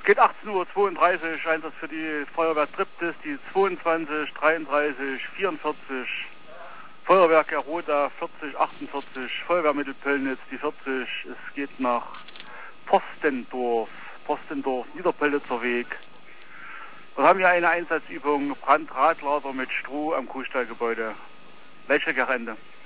Geht 18:32 Uhr, Einsatz für die Feuerwehr Triptis, die 22, 33, 44, Feuerwehr Geroda 40, 48, Feuerwehr Mittelpöllnitz die 40, es geht nach Postendorf, Niederpöllnitzer Weg. Wir haben hier eine Einsatzübung, Brandradlader mit Stroh am Kuhstallgebäude. Welche Gerende?